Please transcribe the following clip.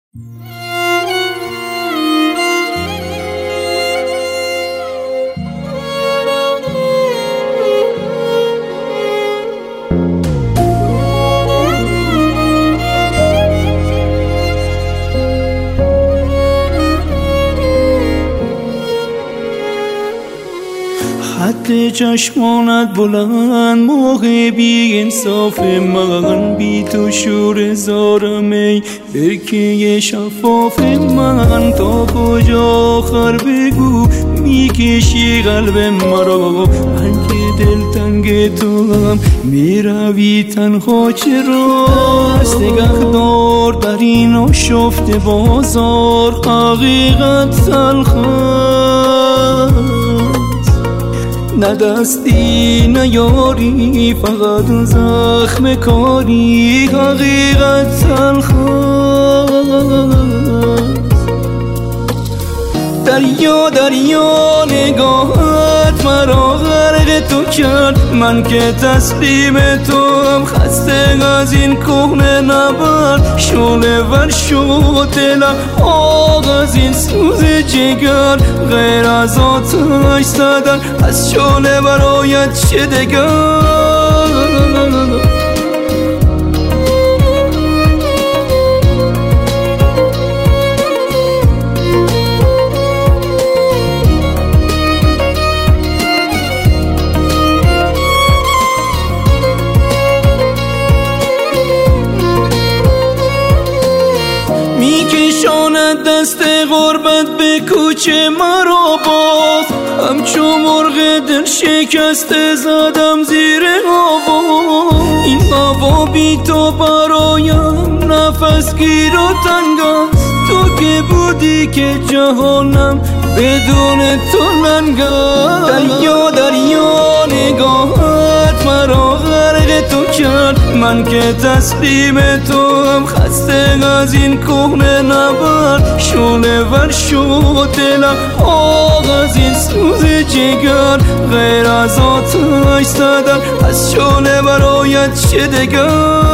حد چشمانت بلند موقع بی انصاف من، بی تو شور زارم ای برکه شفاف من. تا کجا آخر بگو میکشی قلب مرا، من که دلتنگ تو هم میروی تنها چرا؟ نگهدار بر این آشفته بازار، حقیقت تلخ نه دستی نه یاری، فقط زخم کاری، حقیقت تلخ دریا دریا نگاهت مرا غرق تو کرد، من که تسلیم تو هم خسته از این کهنه نبرد. شعله ور شد دلم آغ از این سوز جگر، غیر از آتش زدن از شعله برایت چه دگر؟ میکشاند دست غربت به کوچه مرا باز، همچو مرغ دل شکسته زدم زیر هوا. این هوا بی تو برایم نفس گیر و تنگ است، تو که بودی که جهانم بدون تو ننگ است. دریا دریا نگاهت مرا غرق تو کرد، من که تسلیم تو هم خسته از این کهنه نبرد. شعله ور شد دلم آغ از این سوز جگر، غیر از آتش زدن از شعله برایت چه دگر؟